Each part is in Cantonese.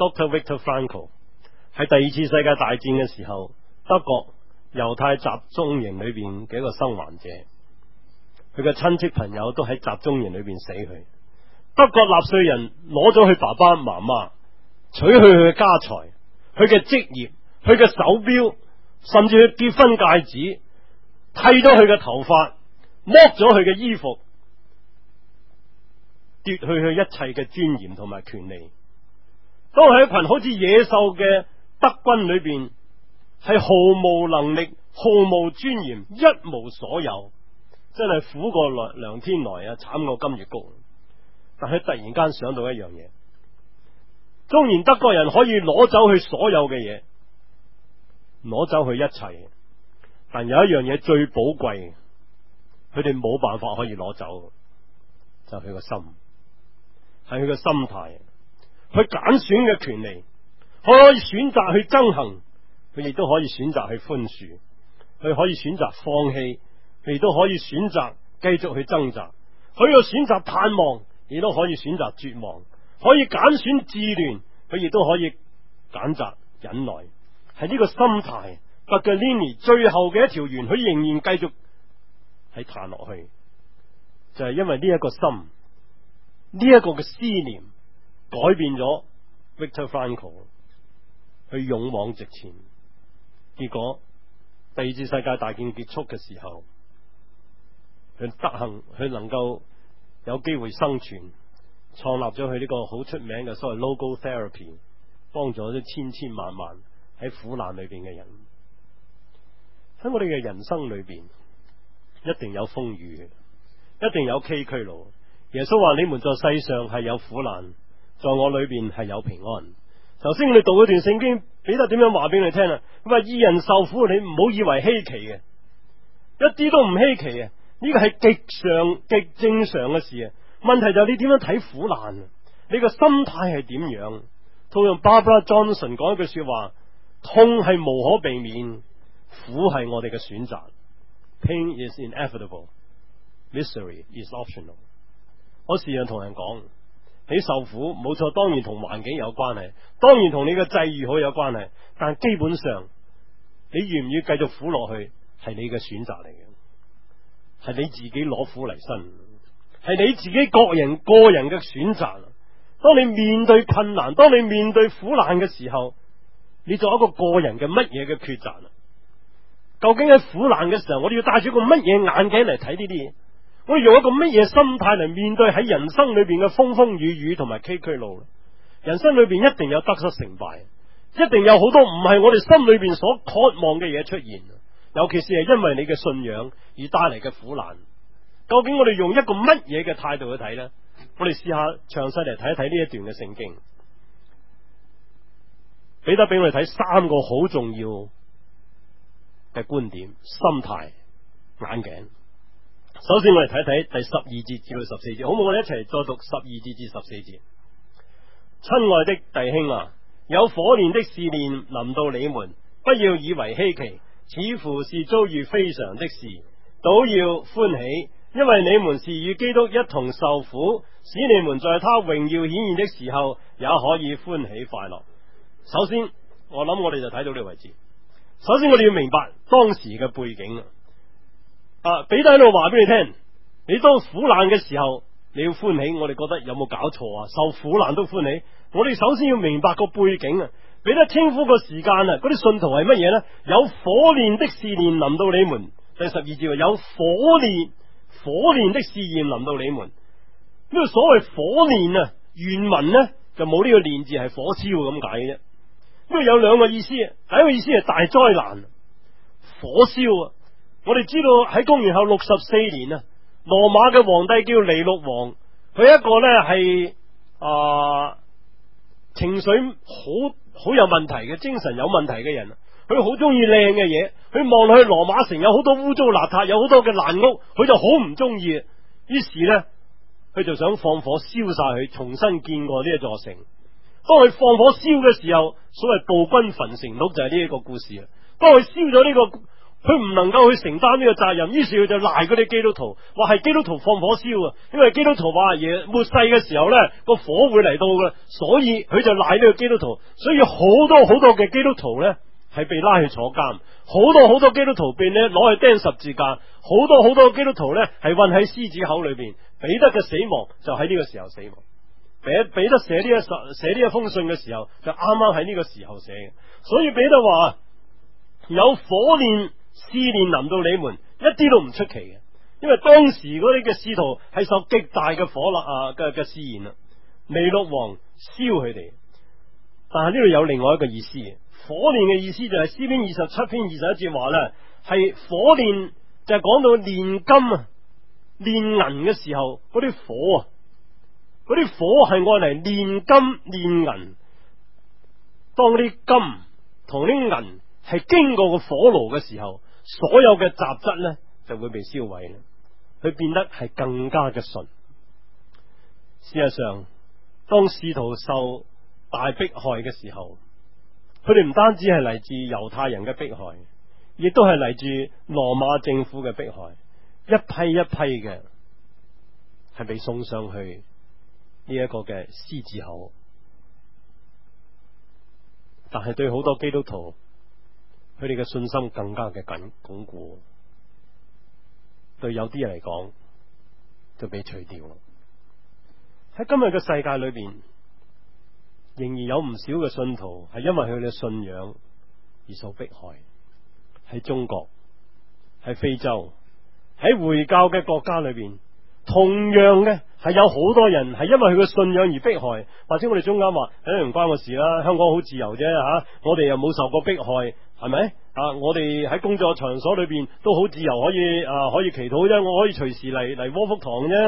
Dr. Viktor Frankl 喺第二次世界大戰嘅時候，德國猶太集中營裏邊嘅一個生還者，佢嘅親戚朋友都喺集中營裏邊死去。德國納粹人攞咗佢爸爸媽媽，取去佢嘅家財、佢嘅職業、佢嘅手錶，甚至佢結婚戒指，剃咗佢嘅頭髮，剝咗佢嘅衣服，奪去佢一切嘅尊嚴同埋權利。當喺一群好似野獸嘅德軍裏邊，係毫無能力、毫無尊嚴、一無所有，真係苦過梁天來啊，慘過金月谷。但係突然間想到一樣嘢，縱然德國人可以攞走佢所有嘅嘢，攞走佢一切，但有一樣嘢最寶貴，佢哋冇辦法可以攞走，就係佢個心，係佢個心態，佢揀選嘅權利，佢可以選擇去憎恨，佢亦都可以選擇去寬恕，佢可以選擇放棄，佢亦都可以選擇繼續去掙扎，佢又選擇盼望，亦都可以選擇絕望，可以揀選自戀，佢亦都可以揀擇忍耐。係呢個心態，伯格尼尼最後嘅一條弦，佢仍然繼續喺彈落去，就係因為呢一個心，呢一個嘅思念改變咗 Viktor Frankl， 去勇往直前。結果第二次世界大戰結束嘅時候，佢德行，佢能夠有機會生存，創立咗佢呢個好出名嘅所謂 logotherapy， 幫助咗千千萬萬喺苦難裏邊嘅人。喺我哋嘅人生裏邊，一定有風雨，一定有崎嶇路。耶穌話：你們在世上係有苦難，在我裏邊係有平安。頭先我哋讀嗰段聖經，彼得點樣話俾你聽啊？佢話義人受苦，你唔好以為稀奇嘅，一啲都唔稀奇啊！呢個係極正常嘅事啊！問題就係你點樣睇苦難啊？你個心態係點樣？套用 Barbara Johnson 講一句說話：痛係無可避免，苦係我哋嘅選擇。Pain is inevitable, misery is optional。我時常同人講，你受苦冇錯，當然同環境有關係，當然同你嘅際遇好有關係，但基本上你願唔願意繼續苦落去，係你嘅選擇嚟嘅，係你自己攞苦嚟辛，係你自己個人嘅選擇。當你面對困難，當你面對苦難嘅時候，你做一個個人嘅乜嘢嘅抉擇？究竟喺苦難嘅時候，我哋要帶住一個乜嘢眼鏡嚟睇呢啲嘢？我哋用一個乜嘢心態嚟面對喺人生裏邊嘅風風雨雨同埋崎嶇路？人生裏邊一定有得失成敗，一定有好多唔係我哋心裏邊所渴望嘅嘢出現，尤其是係因為你嘅信仰而帶嚟嘅苦難。究竟我哋用一個乜嘢嘅態度去睇呢？我哋試下詳細嚟睇一睇呢一段嘅聖經，彼得俾我哋睇三個好重要嘅觀點：心態、眼鏡。首先我哋睇一睇第12節至到14節，好唔好？我哋一齊再讀12節至14節。親愛的弟兄啊，有火煉的試煉臨到你們，不要以為稀奇，似乎是遭遇非常的事，倒要歡喜，因為你們是與基督一同受苦，使你們在他榮耀顯現的時候也可以歡喜快樂。首先我諗我哋就睇到呢個位置。首先我哋要明白當時嘅背景彼得喺度話俾你聽，你當苦難嘅時候你要歡喜，我哋覺得有冇搞錯啊？受苦難都歡喜，我哋首先要明白個背景啊！彼得稱呼個時間啊，嗰啲信徒係乜嘢呢？有火煉的試煉臨到你們，第12節話有火煉的試驗臨到你們。呢個所謂火煉啊，原文呢就冇呢個煉字，係火燒咁解嘅啫。呢個有兩個意思，第一個意思係大災難，火燒啊！我哋知道喺公元後64年啊，羅馬嘅皇帝叫尼祿王，佢一個呢係情緒好有問題嘅，精神有問題嘅人，佢好中意靚嘅嘢，佢望落去羅馬城有好多污糟邋遢，有好多嘅爛屋，佢就好唔中意，於是呢，佢就想放火燒晒佢，重新建過呢一座城。當佢放火燒嘅時候，所謂暴君焚城錄就係呢一個故事啊。當佢燒咗呢個佢唔能夠去承擔呢個責任，於是佢就賴嗰啲基督徒，話係基督徒放火燒啊，因為基督徒話末世嘅時候呢個火會嚟到嘅，所以佢就賴呢個基督徒，所以好多好多嘅基督徒呢係被拉去坐監，好多好多基督徒被呢攞去釘十字架，好多好多基督徒呢係困喺獅子口裏邊。彼得嘅死亡就喺呢個時候死亡。彼得寫呢一封信嘅時候，就啱啱喺呢個時候寫嘅。所以彼得話有火煉試煉臨到你們，一啲都唔出奇嘅，因為當時嗰啲嘅使徒係受極大嘅火嘅試驗啦。尼祿王燒佢哋，但係呢度有另外一個意思，火煉嘅意思就係詩篇27篇21節話呢係火煉，就係講到煉金啊、煉銀嘅時候嗰啲火啊。嗰啲火係愛嚟煉金煉銀，當啲金同啲銀係經過個火爐嘅時候，所有嘅雜質呢就會被燒毀啦，佢變得係更加嘅純。事實上，當使徒受大迫害嘅時候，佢哋唔單止係嚟自猶太人嘅迫害，亦都係嚟自羅馬政府嘅迫害，一批一批嘅係被送上去呢一個嘅獅子口。但係對好多基督徒，佢哋嘅信心更加嘅鞏固，對有啲人嚟講就被除掉啦。喺今日嘅世界裏邊，仍然有唔少嘅信徒係因為佢哋嘅信仰而受迫害。喺中國、喺非洲、喺回教嘅國家裏邊，同樣嘅係有好多人係因為佢嘅信仰而迫害。或者我哋中間話唔關我事啦，香港好自由啫吓，我哋又冇受過迫害，係咪啊？我哋喺工作場所裏邊都好自由，可以祈禱啫，我可以隨時嚟窩福堂啫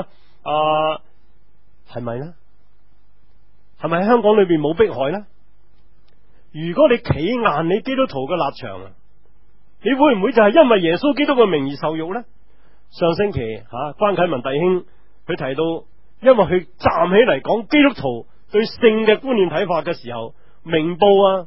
係咪呢？係咪喺香港裏邊冇迫害呢？如果你企硬你基督徒嘅立場啊，你會唔會就係因為耶穌基督嘅名而受辱呢？上星期關啟文弟兄佢提到，因為佢站起嚟講基督徒對性嘅觀念睇法嘅時候，明報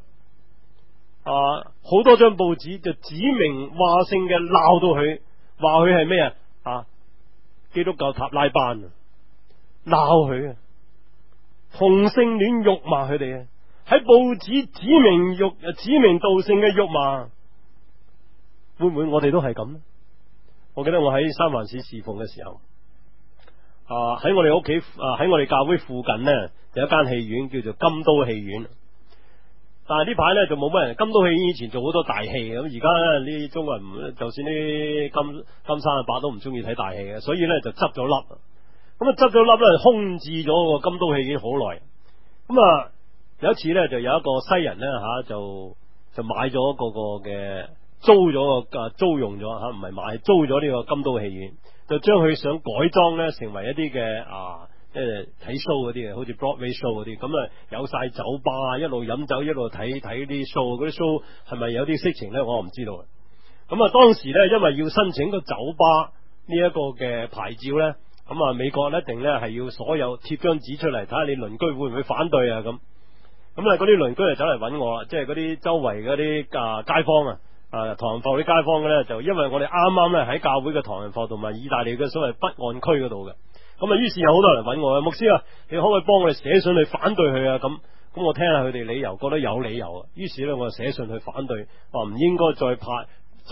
好多張報紙就指名話姓嘅鬧到佢，話佢係咩基督教塔拉班啊，鬧佢啊，同性戀辱罵佢哋啊，喺報紙指名道姓嘅辱罵，會唔會我哋都係咁呢？我記得我喺三藩市侍奉嘅時候，喺我哋屋企喺我哋教會附近呢，有一間戲院叫做金都戲院。但係呢排呢就冇乜人。金都戲院以前做好多大戲嘅，咁而家呢啲中國人就算啲金山阿伯都唔中意睇大戲嘅，所以呢就執咗笠。咁執咗笠呢，空置咗個金都戲院好耐。咁有一次呢，就有一個西人呢，就買咗個嘅租用咗唔係買，租咗呢個金都戲院，就將佢想改裝呢成為一啲嘅即係睇 show 嗰啲嘅，好似 Broadway show 嗰啲，咁有晒酒吧，一路飲酒一路睇啲 show，嗰啲 show 係咪有啲色情呢？我唔知道。咁當時呢，因為要申請個酒吧呢一個嘅牌照呢，咁美國一定呢係要所有貼張紙出嚟，睇下你鄰居會唔會反對啊咁。咁嗰啲鄰居就走嚟揾我啦，即係嗰啲周圍嗰啲街坊唐人埠啲街坊嘅呢，就因為我哋啱啱呢喺教會嘅唐人埠同埋意大利嘅所謂北岸區嗰度嘅。咁於是有好多人揾我，牧師你可唔可以幫我哋寫信去反對佢啊？咁我聽下佢哋理由，覺得有理由。於是呢，我就寫信去反對，話唔應該再發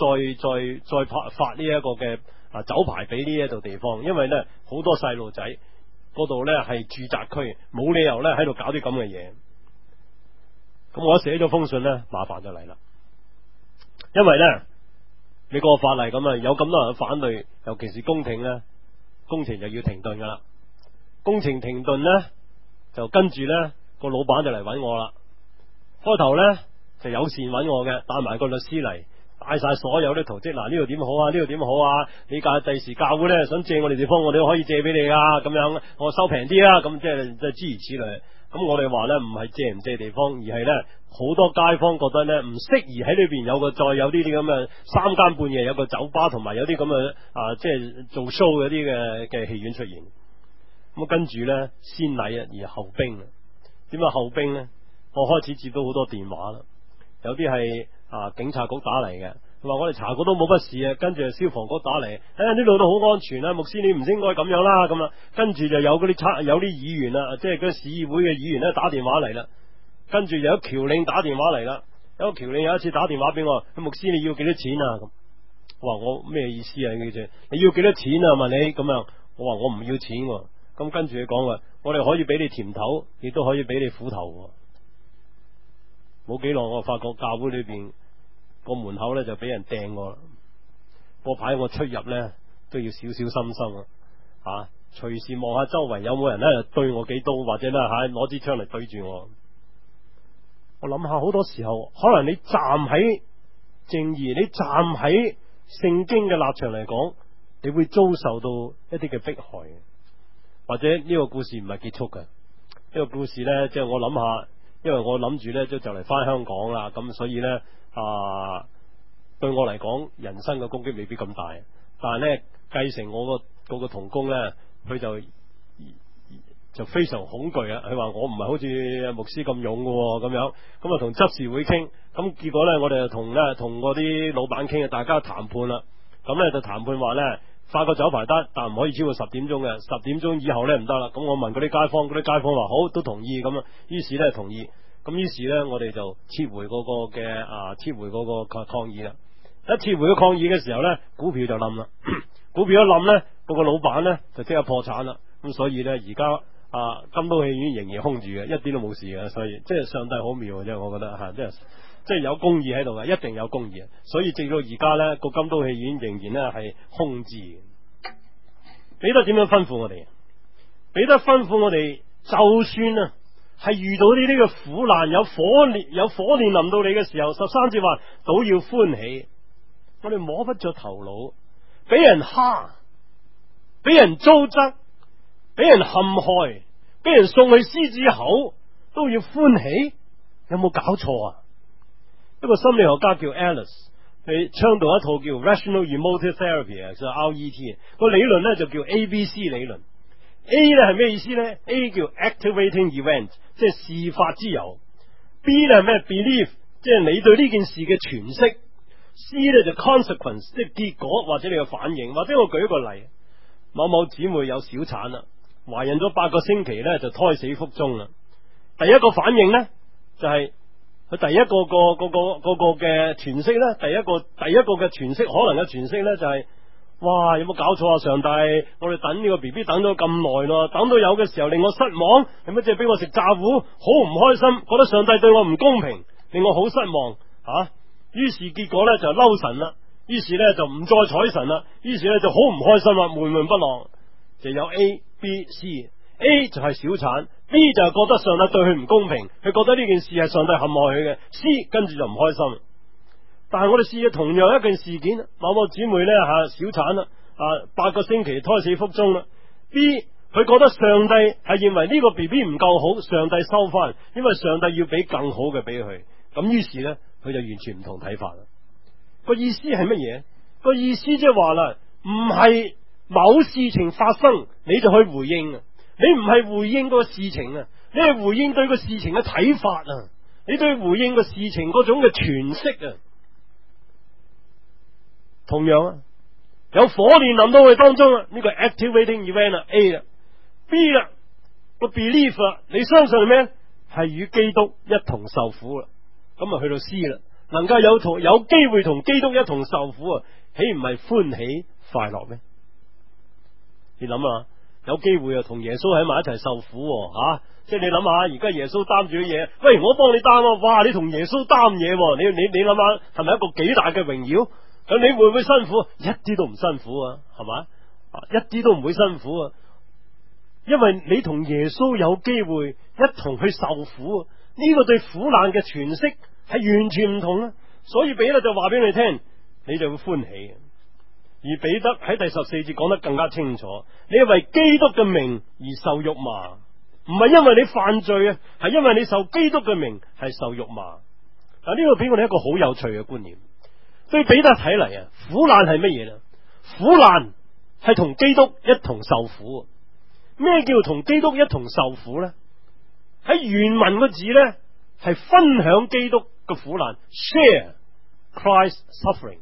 呢一個嘅酒牌俾呢一度地方，因為呢好多細路仔嗰度呢係住宅區，冇理由呢喺度搞啲咁嘅嘢。咁我寫咗封信呢，麻煩就嚟啦，因為呢你個法例咁有咁多人反對，尤其是工程呢。工程就要停頓噶啦，工程停頓呢，就跟住呢個老闆就嚟揾我啦。開頭呢就友善揾我嘅，帶埋個律師嚟，帶晒所有啲圖則。呢度點好啊？呢度點好啊？你第時教會呢想借我哋地方，我哋都可以借俾你啊。咁樣我收平啲啊。咁即係諸如此類。咁我哋話呢，唔係借唔借地方，而係呢好多街坊覺得呢唔適宜喺裏邊再有呢啲咁嘅三更半夜有個酒吧，同埋有啲咁嘅即係做 show 嗰啲嘅戲院出現。咁跟住呢，先禮而後兵。點解後兵呢？我開始接到好多電話啦，有啲係警察局打嚟嘅， 話我哋查過都冇乜事啊，跟住消防局打嚟，呢度都好安全啊，牧師你唔應該咁樣啦，咁啊，跟住就有嗰啲有啲議員啊，即係嗰市議會嘅議員咧打電話嚟啦，跟住有僑領打電話嚟啦，有個僑領有一次打電話俾我，牧師你要幾多錢啊？咁我話我咩意思啊？記住你要幾多錢啊？問你咁樣，我話我唔要錢，咁跟住佢講話，我哋可以俾你甜頭，亦都可以俾你苦頭。冇幾耐，我發覺教會裏邊個門口咧就俾人掟我啦，嗰排我出入咧都要小小心心啊！隨時望下周圍有冇人咧對我幾刀，或者咧攞支槍嚟對住我。我諗下好多時候，可能你站喺正義，你站喺聖經嘅立場嚟講，你會遭受到一啲嘅迫害。或者呢個故事唔係結束嘅，呢個故事咧即係我諗下。因為我諗住咧就嚟翻香港啦，咁所以咧對我嚟講，人生嘅攻擊未必咁大，但係咧繼承我個同工咧，佢就非常恐懼啊！佢話我唔係好似牧師咁勇嘅咁樣，咁啊同執事會傾，咁結果咧我哋就同嗰啲老闆傾啊，大家談判啦，咁咧就談判話咧發個酒牌單，但唔可以超過10點鐘嘅，10點鐘以後咧唔得啦。咁我問嗰啲街坊，嗰啲街坊話好，都同意咁啊。於是咧同意，咁於是咧我哋就撤回嗰個抗議啦。一撤回個抗議嘅時候咧，股票就冧啦。股票一冧咧，嗰個老闆咧就即刻破產啦。咁所以咧而家金都戲院仍然空住嘅，一啲都冇事嘅。所以即係上帝好妙嘅，即係我覺得即係有公義喺度嘅，一定有公義。所以直到而家咧，個金都戲院仍然咧係空置嘅。彼得點樣吩咐我哋？彼得吩咐我哋，就算啊係遇到呢啲嘅苦難，有火煉臨到你嘅時候，13節話都要歡喜。我哋摸不着頭腦，俾人蝦，俾人糟質，俾人陷害，俾人送去獅子口，都要歡喜。有冇搞錯啊？一個心理學家叫 Alice， 佢倡導一套叫 Rational Emotive Therapy 啊，就 RET 個理論咧就叫 ABC 理論。A 咧係咩意思咧？ A 叫 Activating Event， 即係事發之由。B 咧係咩 ？Belief， 即係你對呢件事嘅詮釋。C 咧就 Consequence， 即係結果或者你嘅反應。或者我舉一個例，某某姊妹有小產啦，懷孕咗8個星期咧就胎死腹中啦。第一個反應咧就係、佢第一個嘅詮釋咧，第一個嘅詮釋，可能嘅詮釋咧就係、哇，有冇搞錯啊？上帝，我哋等呢個 BB 等咗咁耐咯，等到有嘅時候令我失望，有乜即係俾我食炸糊，好唔開心，覺得上帝對我唔公平，令我好失望啊！於是結果咧就嬲神啦，於是咧就唔再睬神啦，於是咧就好唔開心啦，悶悶不樂，就有 A、B、C。A 就係小產，B 就係覺得上帝對佢唔公平，佢覺得呢件事係上帝陷害佢嘅。C 跟住就唔開心。但係我哋試咗同樣一件事件，某某姊妹咧小產啦，8個星期胎死腹中啦。B 佢覺得上帝係認為呢個 BB 唔夠好，上帝收翻，因為上帝要俾更好嘅俾佢。咁於是咧佢就完全唔同睇法啦。個意思係乜嘢？個意思即係話啦，唔係某事情發生你就去回應啊。你唔係回應個事情啊，你係回應對個事情嘅睇法啊，你對回應個事情嗰種嘅詮釋啊。同樣啊，有火煉臨到佢當中啊，呢個 activating event 啊 A 啦 ，B 啦個 belief 啊，你相信係咩？係與基督一同受苦啦。咁啊去到 C 啦，能夠有機會同基督一同受苦啊，豈唔係歡喜快樂咩？你諗下。有機會啊，同耶穌喺埋一齊受苦即係你諗下，而家耶穌擔住啲嘢，喂，我幫你擔啊！哇，你同耶穌擔嘢，你諗下，係咪一個幾大嘅榮耀？咁你會唔會辛苦？一啲都唔辛苦啊，係嘛？一啲都唔會辛苦啊，因為你同耶穌有機會一同去受苦啊！呢個對苦難嘅詮釋係完全唔同啊！所以彼得就話俾你聽，你就會歡喜。而彼得喺第14節講得更加清楚，你係為基督嘅名而受辱罵，唔係因為你犯罪啊，係因為你受基督嘅名係受辱罵。嗱，呢個俾我哋一個好有趣嘅觀念。對彼得睇嚟啊，苦難係乜嘢咧？苦難係同基督一同受苦。咩叫同基督一同受苦咧？喺原文個字咧係分享基督嘅苦難 ，share Christ's suffering。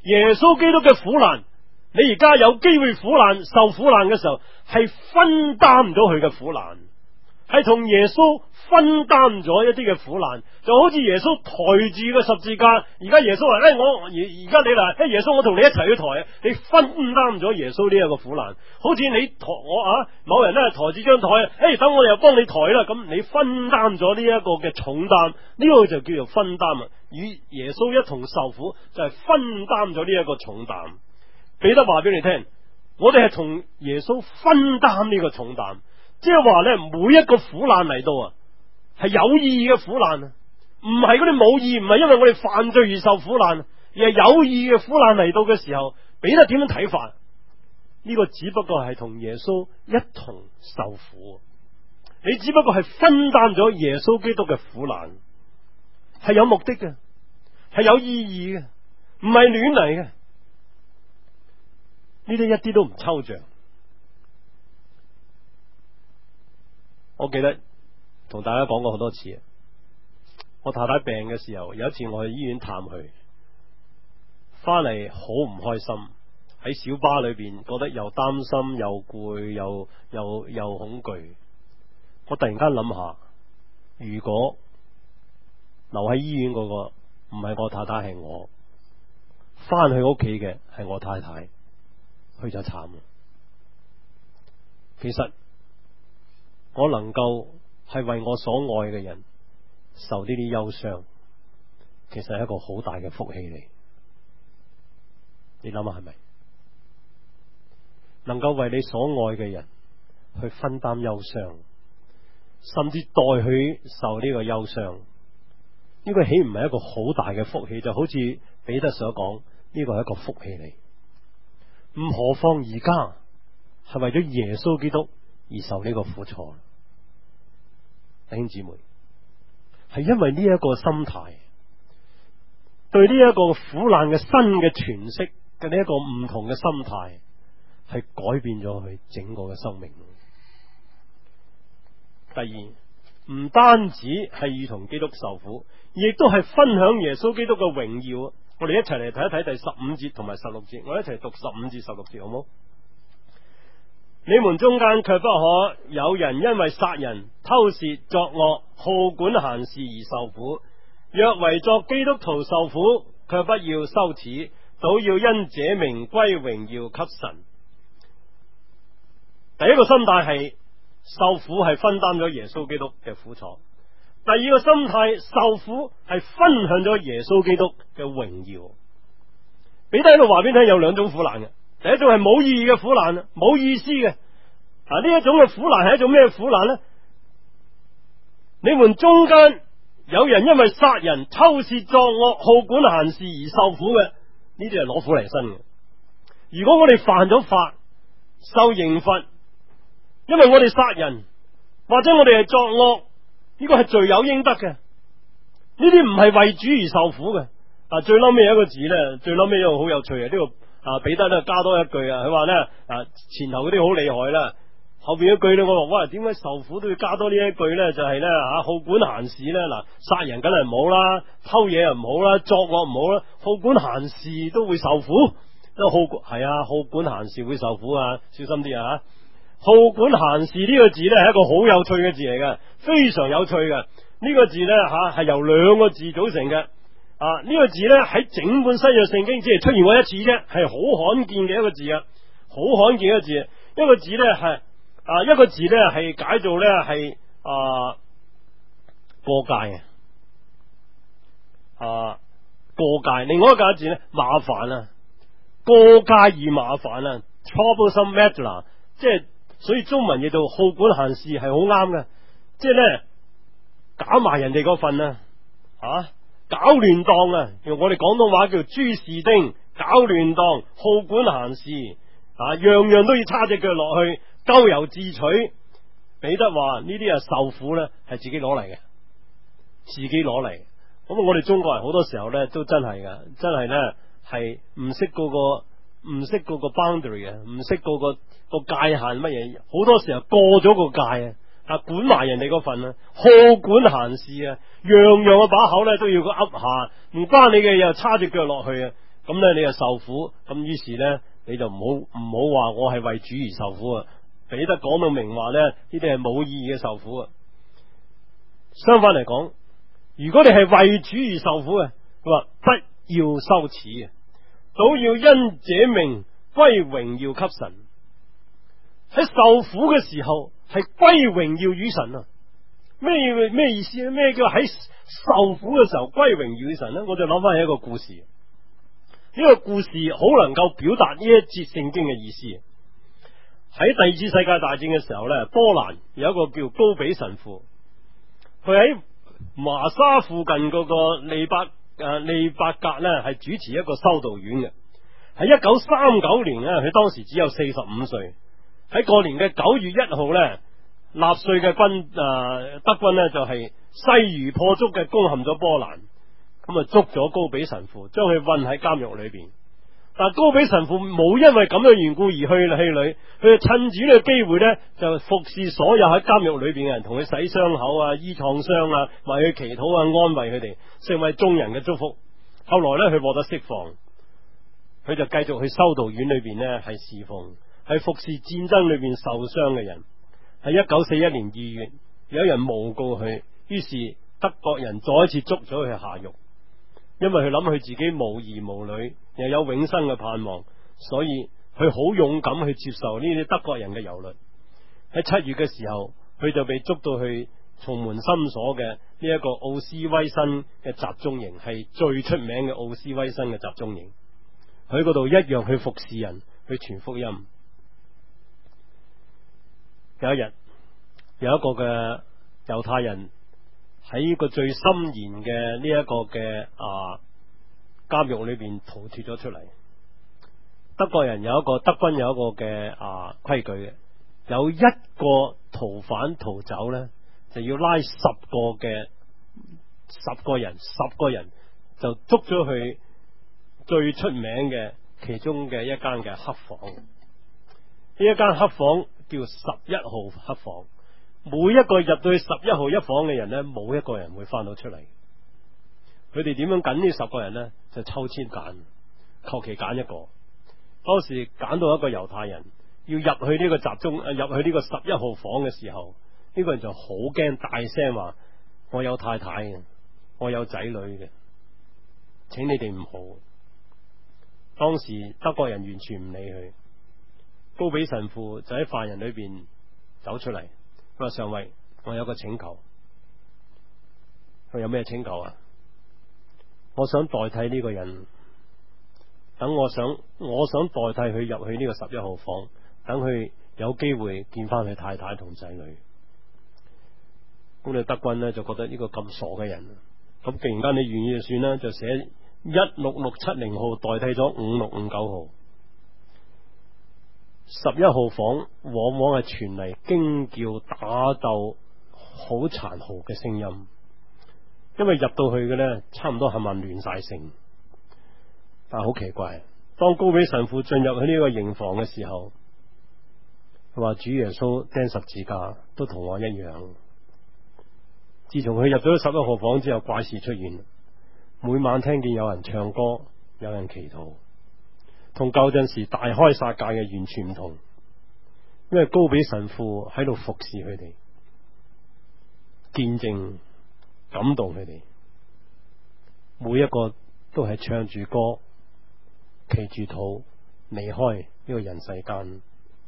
耶穌基督嘅苦難，你而家有機會苦難受苦難嘅時候，係分擔咗佢嘅苦難，係同耶穌分擔咗一啲嘅苦難，就好似耶穌抬住個十字架，而家耶穌話我而家你嚟，耶穌我同你一齊去抬啊，你分擔咗耶穌呢一個苦難，好似你抬我某人咧抬住張台，等我又幫你抬啦，咁你分擔咗呢一個嘅重擔，呢個就叫做分擔啊，與耶穌一同受苦就係分擔咗呢一個重擔。彼得話俾你聽，我哋係同耶穌分擔呢個重擔，即係話咧每一個苦難嚟到啊，係有意義嘅苦難啊，唔係嗰啲冇意義，唔係因為我哋犯罪而受苦難，而係有意義嘅苦難嚟到嘅時候，彼得點樣睇法？呢個只不過係同耶穌一同受苦，你只不過係分擔咗耶穌基督嘅苦難，係有目的嘅，係有意義嘅，唔係亂嚟嘅。呢啲一啲都唔抽象。我記得同大家講過好多次，我太太病嘅時候，有一次我去醫院探佢，翻嚟好唔開心，喺小巴裏邊覺得又擔心又攰又恐懼。我突然間諗下，如果留喺醫院嗰個唔係我太太，係我，翻去屋企嘅係我太太，佢就慘啦。其實我能夠係為我所愛嘅人受呢啲憂傷，其實係一個好大嘅福氣嚟。你諗下係咪？能夠為你所愛嘅人去分擔憂傷，甚至代佢受呢個憂傷，呢個豈唔係一個好大嘅福氣？就好似彼得所講，呢個係一個福氣嚟。唔何況而家係為咗耶穌基督而受呢個苦楚。弟兄姊妹，係因為呢一個心態，對呢一個苦難嘅新嘅詮釋嘅呢一個唔同嘅心態，係改變咗佢整個嘅生命。第二，唔單止係與同基督受苦，亦都係分享耶穌基督嘅榮耀。我哋一齊嚟睇一睇第15節同埋16節，我一齊讀15至16節好冇？你們中間卻不可有人因為殺人、偷竊、作惡、好管閒事而受苦。若為作基督徒受苦，卻不要羞恥，倒要因這名歸榮耀給神。第一個心態係受苦係分擔咗耶穌基督嘅苦楚。第二個心態，受苦係分享咗耶穌基督嘅榮耀。彼得喺度話俾你聽，有兩種苦難嘅。第一種係冇意義嘅苦難，冇意思嘅。呢一種嘅苦難係一種咩苦難呢？你們中間有人因為殺人、偷竊、作惡、好管閒事而受苦嘅，呢啲係攞苦嚟辛嘅。如果我哋犯咗法，受刑罰，因為我哋殺人或者我哋係作惡，呢個係罪有應得嘅。呢啲唔係為主而受苦嘅。最嬲尾有一個字咧，最嬲尾一個好有趣嘅，呢個彼得咧加多一句啊，佢話咧前後嗰啲好厲害啦，後邊一句咧我話哇，點解受苦都要加多呢一句咧？就係咧好管閒事咧，嗱，殺人梗係唔好啦，偷嘢又唔好啦，作惡唔好啦，好管閒事都會受苦。好管閒事會受苦啊，小心啲啊！好管閒事呢個字咧係一個好有趣嘅字嚟嘅，非常有趣嘅。呢個字咧係由兩個字組成嘅。呢個字咧喺整本新約聖經只係出現過一次啫，係好罕見嘅一個字啊，好罕見嘅一個字。一個字咧係一個字咧係解做咧係過界過界。另外一個字咧麻煩啊，過界而麻煩啊 ，troublesome matter， 即係所以中文譯做好管閒事係好啱嘅，即係咧搞埋人哋嗰份搞亂當啊！用我哋廣東話叫諸事丁，搞亂當，好管閒事樣樣都要叉隻腳落去，咎由自取。彼得話呢啲受苦咧係自己攞嚟嘅，自己攞嚟。咁我哋中國人好多時候咧都真係噶，真係咧係唔識嗰個 boundary 啊，唔識嗰個界限乜嘢，好多時候過咗個界管埋人哋嗰份好管閒事樣樣個把口咧都要佢噏下，唔關你嘅又叉隻腳落去咁呢，你就受苦，咁於是呢，你就唔好話我係為主而受苦啊！彼得講到明話呢，呢啲係冇意義嘅受苦啊！相反嚟講，如果你係為主而受苦嘅，佢話不要羞恥啊，倒要因這名歸榮耀給神。喺受苦嘅時候係歸榮耀與神啊！咩意思咧？咩叫喺受苦嘅時候歸榮耀與神呢？我就諗翻起一個故事，呢個故事好能夠表達呢一節聖經嘅意思。喺第二次世界大戰嘅時候呢，波蘭有一個叫高比神父，佢喺麻沙附近嗰個利伯格呢係主持一個修道院嘅。喺1939年呢，佢當時只有45歲。喺過年嘅9月1號呢，納粹嘅德軍呢就係勢如破竹嘅攻陷咗波蘭，咁啊捉咗高比神父，將佢困喺監獄裏邊。但係高比神父冇因為咁嘅緣故而氣餒，佢就趁住呢個機會呢，就服侍所有喺監獄裏邊嘅人，同佢洗傷口啊、醫創傷啊、為佢祈禱啊、安慰佢哋，成為眾人嘅祝福。後來呢，佢獲得釋放，佢就繼續去修道院裏邊呢係侍奉，係服侍戰爭裏邊受傷嘅人。喺1941年2月，有人誣告佢，於是德國人再一次捉咗佢下獄，因為佢諗佢自己無兒無女，又有永生嘅盼望，所以佢好勇敢去接受呢啲德國人嘅蹂躪。喺7月嘅時候，佢就被捉到去重門深鎖嘅呢一個奧斯威辛嘅集中營，係最出名嘅奧斯威辛嘅集中營。佢喺嗰度一樣去服侍人，去傳福音。有一日，有一個嘅猶太人喺呢個最森嚴嘅呢一個嘅監獄裏邊逃脫咗出嚟。德軍有一個嘅規矩嘅，有一個逃犯逃走呢，就要拉10個人就捉咗去最出名嘅其中嘅一間嘅黑房。呢一間黑房叫11號黑房，每一個入到去11號一房嘅人呢，冇一個人會翻到出嚟。佢哋點樣揀呢10個人呢？就抽籤揀，求其揀一個。當時揀到一個猶太人要入去呢個入去呢個11號房嘅時候，呢個人就好驚，大聲話：我有太太嘅，我有仔女嘅，請你哋唔好。當時德國人完全唔理佢。高比神父就喺犯人裏邊走出嚟，佢話：上尉，我有個請求。佢有咩請求啊？我想代替呢個人，我想代替佢入去呢個11號房，等佢有機會見翻佢太太同仔女。咁你德軍呢，就覺得呢個咁傻嘅人，咁既然間你願意就算啦，就寫16670號代替咗5659號。11號房往往係傳嚟驚叫、打鬥、好殘酷嘅聲音，因為入到去嘅呢，差唔多係咪亂晒性。但係好奇怪，當高比神父進入去呢個營房嘅時候，佢話：主耶穌釘十字架都同我一樣。自從佢入咗11號房之後，怪事出現，每晚聽見有人唱歌，有人祈禱，同舊陣時大開殺戒嘅完全唔同。因為高比神父喺度服侍佢哋，見證感動佢哋，每一個都係唱住歌，祈住禱，離開呢個人世間。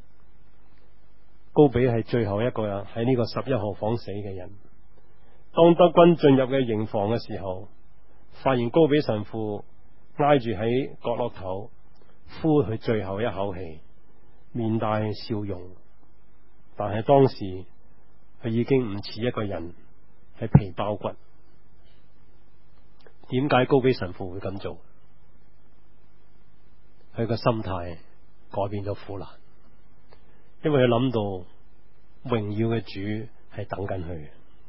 高比係最後一個人喺呢個11號房死嘅人。當德軍進入嘅營房嘅時候，發現高比神父挨住喺角落頭，呼佢最後一口氣，面帶笑容。但係當時佢已經唔似一個人，係皮包骨。點解高比神父會咁做？佢個心態改變咗苦難，因為佢諗到榮耀嘅主係等緊佢。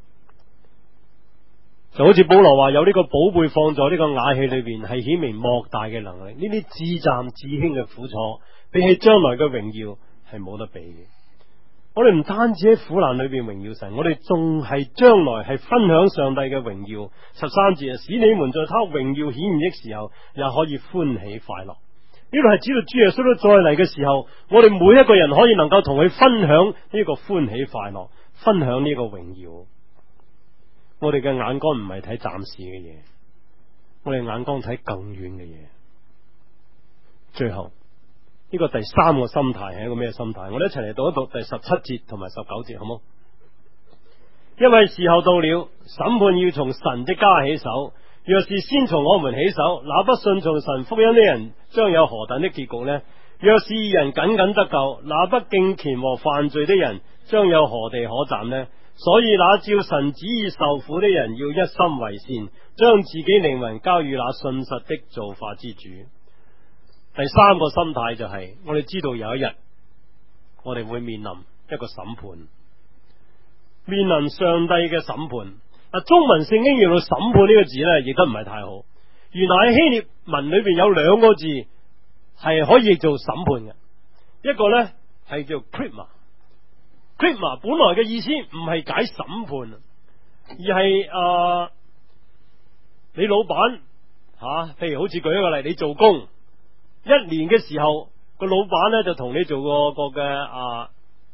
就好似保羅話，有呢個寶貝放在呢個瓦器裏邊，係顯明莫大嘅能力。呢啲至暫至輕嘅苦楚，比起將來嘅榮耀係冇得比嘅。 我哋唔單止喺苦難裏邊榮耀神，我哋仲係將來係分享上帝嘅榮耀。13節，使你們在他榮耀顯現的時候，也可以歡喜快樂。呢度係指到主耶穌都再嚟嘅時候，我哋每一個人可以能夠同佢分享呢個歡喜快樂，分享呢個榮耀。我哋嘅眼光唔係睇暫時嘅嘢，我哋眼光睇更遠嘅嘢。最後呢個第三個心態係一個咩心態？我哋一齊嚟讀一讀第17節同埋19節，好冇？因為時候到了，審判要從神的家起手。若是先從我們起手，那不信從神福音的人將有何等的結局呢？若是義人僅僅得救，那不敬虔和犯罪的人將有何地可站呢？所以那照神旨意受苦的人要一心為善，將自己靈魂交予那信實的造化之主。第三個心態就係我哋知道有一日我哋會面臨一個審判，面臨上帝嘅審判。中文聖經用到審判呢個字呢，亦都唔係太好。原來喺希臘文裏邊有兩個字係可以做審判嘅，一個呢係叫 krima。krima 本來嘅意思唔係解審判，而係你老闆譬如好似舉一個例，你做工一年嘅時候，個老闆呢就同你做個嘅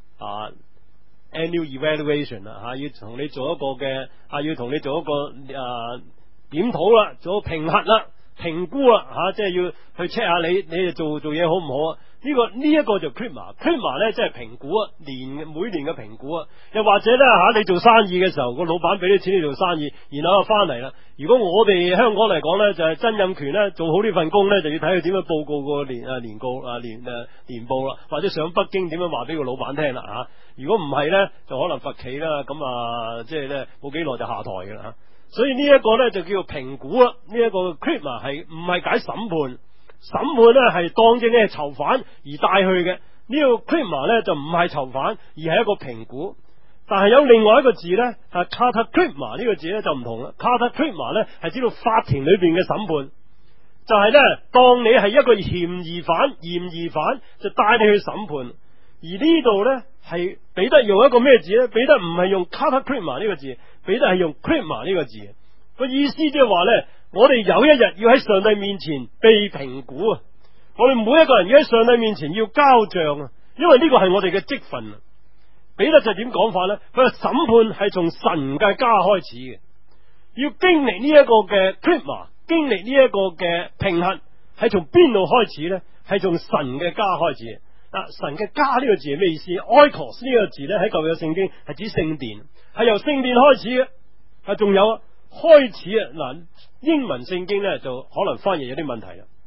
annual evaluation 啦，要同你做一個嘅要同你做一個檢討啦，做個評核啦，評估啦，即係要去 check 下你哋做嘢好唔好啊？呢一個就 krima 咧，即係評估啊，每年嘅評估啊。又或者咧你做生意嘅時候，個老闆俾啲錢你做生意，然後翻嚟啦。如果我哋香港嚟講咧，就係曾蔭權咧做好呢份工咧，就要睇佢點樣報告個年報啦，或者上北京點樣話俾個老闆聽啦。如果唔係咧，就可能罰企啦。咁即係咧冇幾耐就下台噶啦。所以呢一個咧就叫做評估啦。呢一個 krima 係唔係解審判？審判咧係當正咧囚犯而帶去嘅。呢個 krima 咧就唔係囚犯，而係一個評估。但係有另外一個字咧，katakrima 呢個字咧就唔同啦。katakrima 咧係指到法庭裏邊嘅審判，就係咧當你係一個嫌疑犯就帶你去審判。而呢度咧係彼得用一個咩字咧？彼得唔係用 katakrima 呢個字，彼得係用 krima 呢個字。個意思即係話咧，我哋有一日要喺上帝面前被評估啊！我哋每一個人要喺上帝面前要交賬啊！因為呢個係我哋嘅職分。彼得就點講法咧？佢話審判係從神嘅家開始嘅，要經歷呢一個嘅 krima， 經歷呢一個嘅評核，係從邊度開始咧？係從神嘅家開始。神嘅家呢個字係咩意思？oikos 呢個字咧喺舊約聖經係指聖殿，係由聖殿開始嘅。仲有開始嗱，英文聖經咧就可能翻譯有啲問題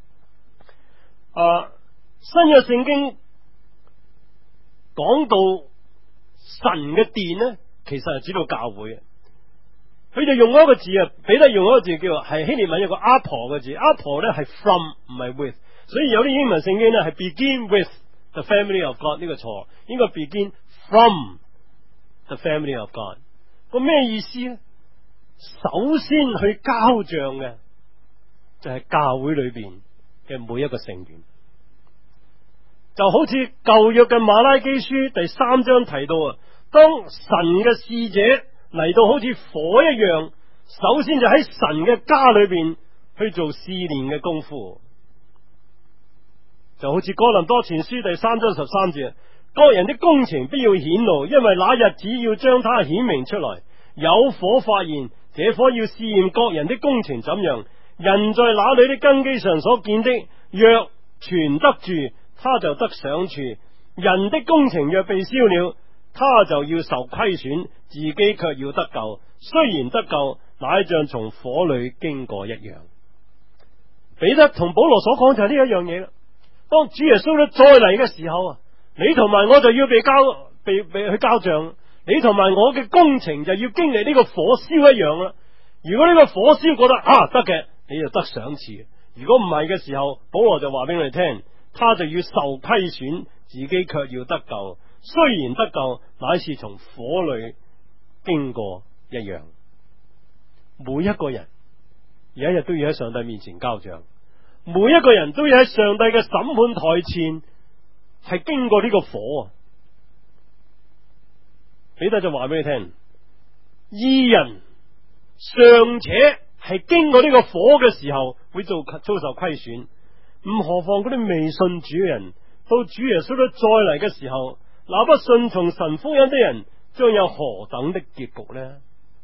啦。新約聖經講到神嘅殿咧，其實係指到教會嘅。佢就用一個字彼得用一個字叫係希臘文有個 apo 嘅字 ，apo 咧係 from 唔係 with， 所以有啲英文聖經咧係 begin with the family of God， 呢個錯，應該 begin from the family of God。個咩意思咧？首先去交賬嘅就係教會裏邊嘅每一個成員，就好似舊約嘅馬拉基書第3章提到當神嘅使者嚟到好似火一樣，首先就喺神嘅家裏邊去做試煉嘅功夫。就好似哥林多前書第3章13節，各人的工程必要顯露，因為那日子要將它顯明出來。有火發現，這火要試驗各人的工程怎樣。人在那裏的根基上所見的，若存得住，他就得賞處；人的工程若被燒了，他就要受虧損，自己卻要得救。雖然得救，乃像從火裏經過一樣。彼得同保羅所講就係呢一樣嘢啦。當主耶穌再嚟嘅時候，你同埋我就要被去交賬。你同埋我嘅工程就要經歷呢個火燒一樣啦。如果呢個火燒覺得得嘅，你就得賞賜；如果唔係嘅時候，保羅就話俾我哋聽，他就要受虧損，自己卻要得救。雖然得救，乃是從火裏經過一樣。每一個人有一日都要喺上帝面前交賬，每一個人都要喺上帝嘅審判台前係經過呢個火。 彼得就話俾你聽，義人尚且係經過呢個火嘅時候會遭受虧損，唔何況嗰啲未信主嘅人，到主耶穌再嚟嘅時候，那不順從神福音的人將有何等的結局呢？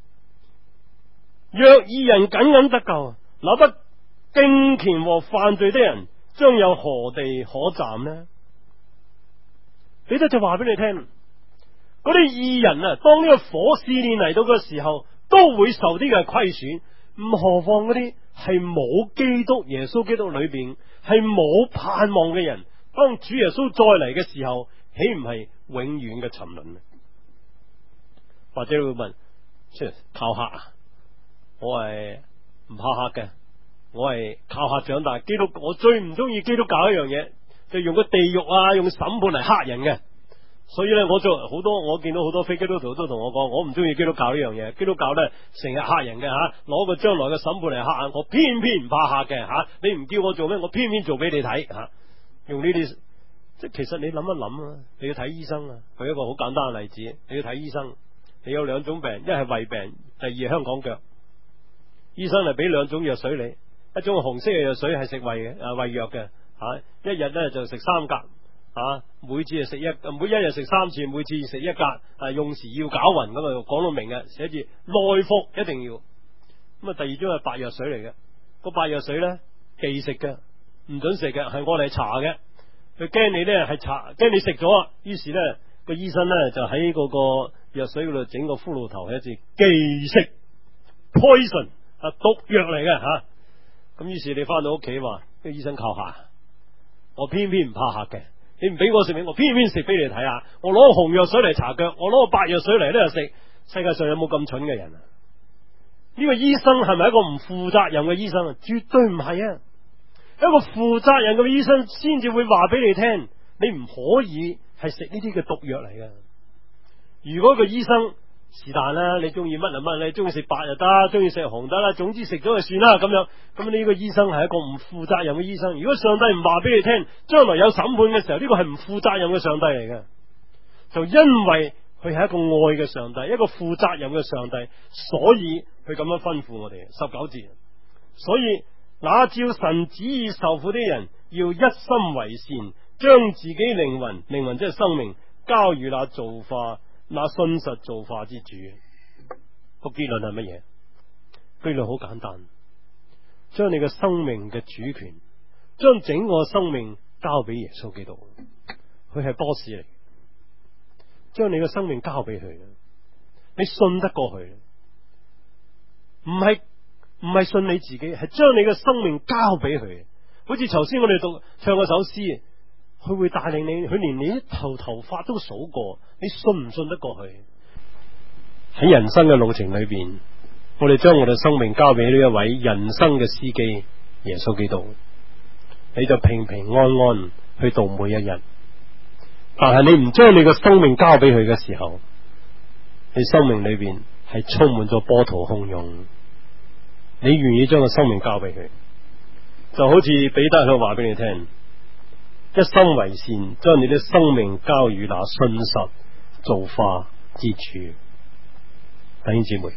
若義人僅僅得救，那不敬虔和犯罪的人將有何地可站呢？彼得就話俾你聽，嗰啲義人啊，當呢個火試煉嚟到嘅時候，都會受啲嘅虧損，唔何況嗰啲係冇基督耶穌基督裏邊係冇盼望嘅人，當主耶穌再嚟嘅時候，豈唔係永遠嘅沉淪呢？或者你會問，即係靠客啊？我係唔怕客嘅，我係靠客長大。基督，我最唔中意基督教一樣嘢，就用個地獄啊，用審判嚟嚇人嘅。所以咧，我見到好多非基督徒都同我講，我唔中意基督教呢樣嘢。基督教咧成日嚇人嘅吓，攞個將來嘅審判嚟嚇人，我偏偏唔怕客嘅吓。你唔叫我做咩，我偏偏做俾你睇吓。用呢啲，即係其實你諗一諗啊，你要睇醫生啊。舉一個好簡單嘅例子，你要睇醫生，你有兩種病，一係胃病，第二係香港腳。醫生係俾兩種藥水你，一種紅色嘅藥水係食胃嘅胃藥嘅吓，一日咧就食3格每次就食一日食3次，每次食1格用時要攪勻咁啊，講到明嘅，寫住內服一定要。咁啊，第二種係白藥水嚟嘅，個白藥水咧忌食嘅，唔准食嘅，係我嚟搽嘅，佢驚你咧係搽，驚你食咗，於是咧個醫生咧就喺嗰個藥水嗰度整個骷髏頭，寫住忌食 poison。毒藥嚟嘅吓，咁於是你翻到屋企話，個醫生靠客，我偏偏唔怕客嘅，你唔俾我食俾我偏偏食俾你睇下，我攞個紅藥水嚟搽腳，我攞個白藥水嚟呢度食，世界上有冇咁蠢嘅人啊？呢個醫生係咪一個唔負責任嘅醫生啊？絕對唔係啊！一個負責任嘅醫生先至會話俾你聽，你唔可以係食呢啲嘅毒藥嚟嘅。如果個醫生是但啦，你中意乜就乜，你中意食白就得，中意食紅得啦，總之食咗就算啦咁樣。咁呢個醫生係一個唔負責任嘅醫生。如果上帝唔話俾你聽，將來有審判嘅時候，呢個係唔負責任嘅上帝嚟嘅。就因為佢係一個愛嘅上帝，一個負責任嘅上帝，所以佢咁樣吩咐我哋。19節，所以那照神旨意受苦的人，要一心為善，將自己靈魂即係生命交與那造化那信實造化之主。個結論係乜嘢？結論好簡單，將你嘅生命嘅主權，將整個生命交俾耶穌基督，佢係 boss 嚟，將你嘅生命交俾佢，你信得過佢，唔係信你自己，係將你嘅生命交俾佢。好似頭先我哋唱嗰首詩，佢會帶領你，佢連你一頭髮都數過，你信唔信得過去？喺人生嘅路程裏邊，我哋將我哋生命交俾呢一位人生嘅司機耶穌基督，你就平平安安去度每一日。但係你唔將你嘅生命交俾佢嘅時候，你生命裏邊係充滿咗波濤洶湧。你願意將個生命交俾佢，就好似彼得佢話俾你聽，一心為善，將你的生命交與那信實造化之主。弟兄姊妹，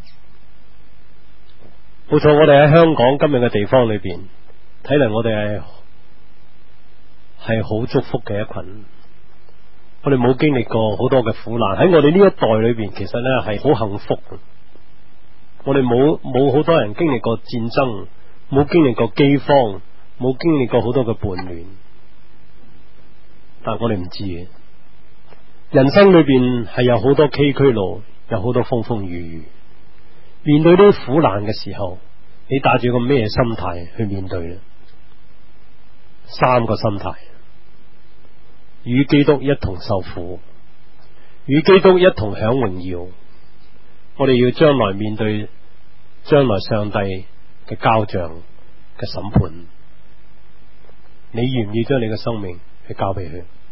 冇錯，我哋喺香港今日嘅地方裏邊，睇嚟我哋係好祝福嘅一群。我哋冇經歷過好多嘅苦難，喺我哋呢一代裏邊，其實呢係好幸福嘅。我哋冇好多人經歷過戰爭，冇經歷過饑荒，冇經歷過好多嘅叛亂。但係我哋唔知嘅，人生裏邊係有好多崎嶇路，有好多風風雨雨。面對呢啲苦難嘅時候，你帶住個咩心態去面對呢？3個心態：與基督一同受苦，與基督一同享榮耀。我哋要將來面對將來上帝嘅交賬嘅審判，你願唔願意將你嘅生命去交俾佢？